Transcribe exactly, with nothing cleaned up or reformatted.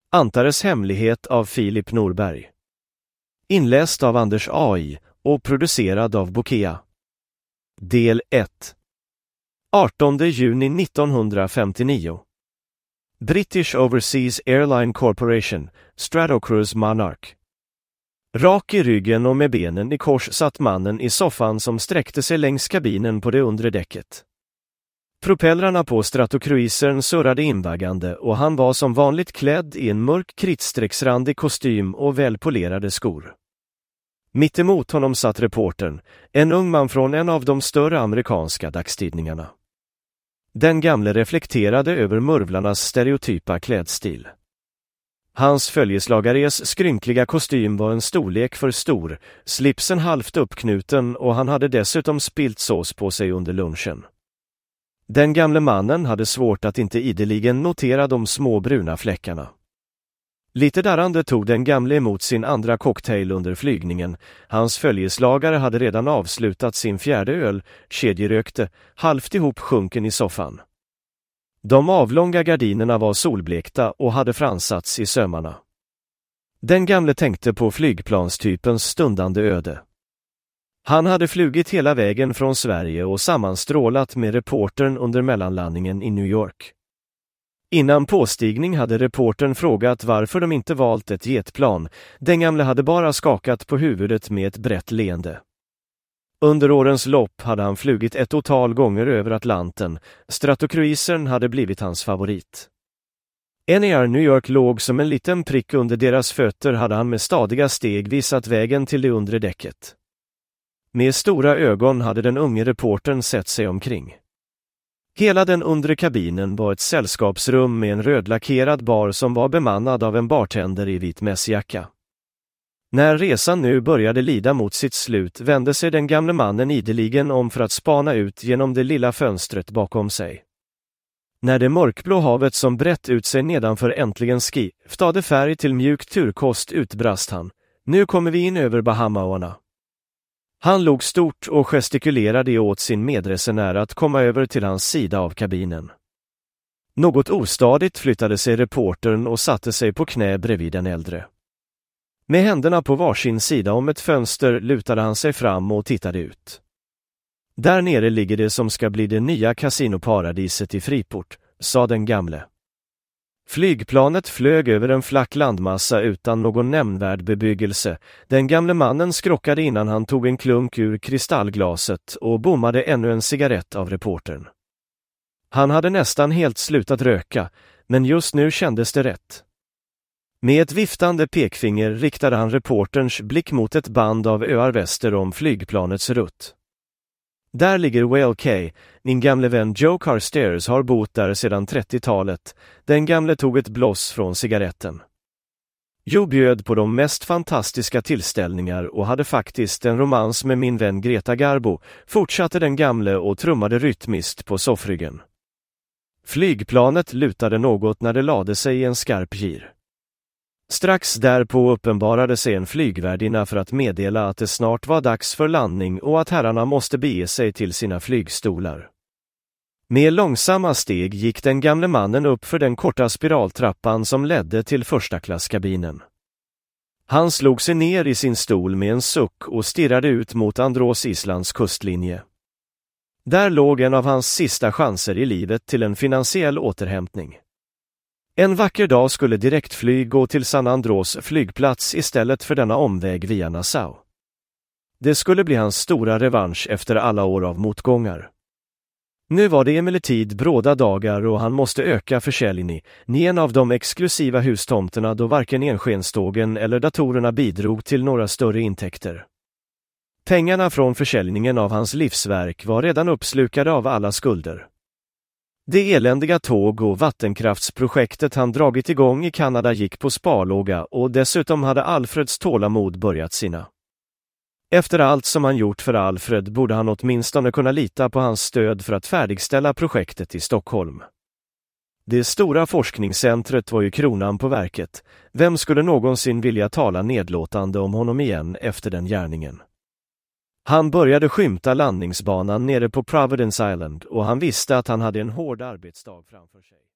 Antares hemlighet av Filip Norberg. Inläst av Anders A I och producerad av Bokea. Del ett. artonde juni nittonhundrafemtionio. British Overseas Airline Corporation, Stratocruise Monarch. Rak i ryggen och med benen i kors satt mannen i soffan som sträckte sig längs kabinen på det undre däcket. Propellrarna på Stratocruisern surrade invaggande och han var som vanligt klädd i en mörk kritstrecksrandig kostym och välpolerade skor. Mitt emot honom satt reportern, en ung man från en av de större amerikanska dagstidningarna. Den gamle reflekterade över murvlarnas stereotypa klädstil. Hans följeslagares skrynkliga kostym var en storlek för stor, slipsen halvt uppknuten och han hade dessutom spilt sås på sig under lunchen. Den gamle mannen hade svårt att inte ideligen notera de små bruna fläckarna. Lite darrande tog den gamle emot sin andra cocktail under flygningen. Hans följeslagare hade redan avslutat sin fjärde öl, kedjerökte, halvt ihop sjunken i soffan. De avlånga gardinerna var solblekta och hade fransats i sömmarna. Den gamle tänkte på flygplanstypens stundande öde. Han hade flugit hela vägen från Sverige och sammanstrålat med reportern under mellanlandningen i New York. Innan påstigning hade reportern frågat varför de inte valt ett jetplan. Den gamle hade bara skakat på huvudet med ett brett leende. Under årens lopp hade han flugit ett otal gånger över Atlanten. Stratocruisern hade blivit hans favorit. N A R New York låg som en liten prick under deras fötter hade han med stadiga steg visat vägen till det undre däcket. Med stora ögon hade den unge reportern sett sig omkring. Hela den undre kabinen var ett sällskapsrum med en rödlackerad bar som var bemannad av en bartender i vit mässjacka. När resan nu började lida mot sitt slut vände sig den gamle mannen ideligen om för att spana ut genom det lilla fönstret bakom sig. När det mörkblå havet som brett ut sig nedanför äntligen skiftade färg till mjuk turkost utbrast han. Nu kommer vi in över Bahamaöarna. Han log stort och gestikulerade åt sin medresenär att komma över till hans sida av kabinen. Något ostadigt flyttade sig reportern och satte sig på knä bredvid den äldre. Med händerna på varsin sida om ett fönster lutade han sig fram och tittade ut. Där nere ligger det som ska bli det nya kasinoparadiset i Friport, sa den gamle. Flygplanet flög över en flack landmassa utan någon nämnvärd bebyggelse. Den gamle mannen skrockade innan han tog en klunk ur kristallglaset och bommade ännu en cigarett av reportern. Han hade nästan helt slutat röka, men just nu kändes det rätt. Med ett viftande pekfinger riktade han reporterns blick mot ett band av öar väster om flygplanets rutt. Där ligger Whale Cay, min gamle vän Joe Carstairs har bott där sedan trettiotalet. Den gamle tog ett bloss från cigaretten. Joe bjöd på de mest fantastiska tillställningar och hade faktiskt en romans med min vän Greta Garbo, fortsatte den gamle och trummade rytmiskt på soffryggen. Flygplanet lutade något när det lade sig i en skarp gir. Strax därpå uppenbarade sig en flygvärdinna för att meddela att det snart var dags för landning och att herrarna måste bege sig till sina flygstolar. Med långsamma steg gick den gamle mannen upp för den korta spiraltrappan som ledde till första klasskabinen. Han slog sig ner i sin stol med en suck och stirrade ut mot Andros Islands kustlinje. Där låg en av hans sista chanser i livet till en finansiell återhämtning. En vacker dag skulle direktflyg gå till San Andros flygplats istället för denna omväg via Nassau. Det skulle bli hans stora revansch efter alla år av motgångar. Nu var det emellertid bråda dagar och han måste öka försäljningen i en av de exklusiva hustomterna då varken enskensstågen eller datorerna bidrog till några större intäkter. Pengarna från försäljningen av hans livsverk var redan uppslukade av alla skulder. Det eländiga tåg- och vattenkraftsprojektet han dragit igång i Kanada gick på sparlåga och dessutom hade Alfreds tålamod börjat sina. Efter allt som han gjort för Alfred borde han åtminstone kunna lita på hans stöd för att färdigställa projektet i Stockholm. Det stora forskningscentret var ju kronan på verket. Vem skulle någonsin vilja tala nedlåtande om honom igen efter den gärningen? Han började skymta landningsbanan nere på Providence Island och han visste att han hade en hård arbetsdag framför sig.